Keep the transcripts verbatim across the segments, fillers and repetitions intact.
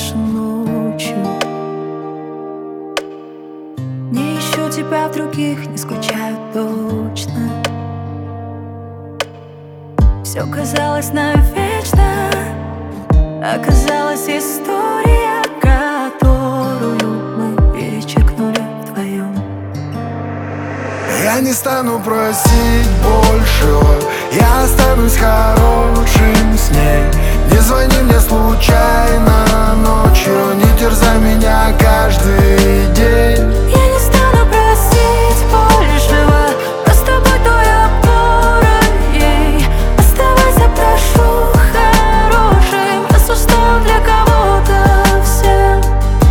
даже ночью. Не ищу тебя в других, не скучаю точно. Все казалось навечно, оказалась история, которую мы перечеркнули вдвоем. Я не стану просить большего, я останусь хорошим с ней. Не звони мне случайно ночью, не терзай меня каждый день. Я не стану просить большего, просто будь той опорой. Оставайся, прошу, хорошим, раз устал для кого-то всем.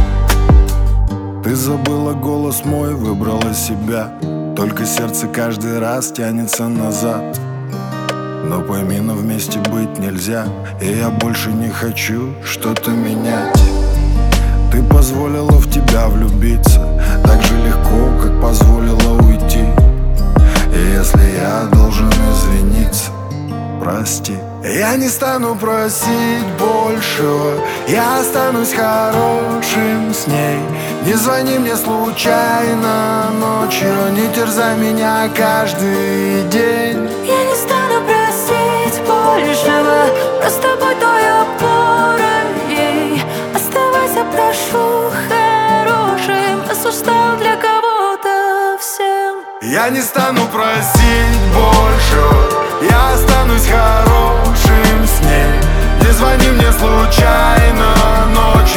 Ты забыла голос мой, выбрала себя. Только сердце каждый раз тянется назад. Но пойми, но вместе быть нельзя. И я больше не хочу что-то менять. Ты позволила в тебя влюбиться так же легко, как позволила уйти. И если я должен извиниться, прости. Я не стану просить большего, я останусь хорошим с ней. Не звони мне случайно ночью, не терзай меня каждый день. Я не стану просить большего, просто будь той опорой. Оставайся, прошу, хорошим, раз устал для кого-то всем. Я не стану просить большего, я останусь хорошим с ней. Не звони мне случайно ночью.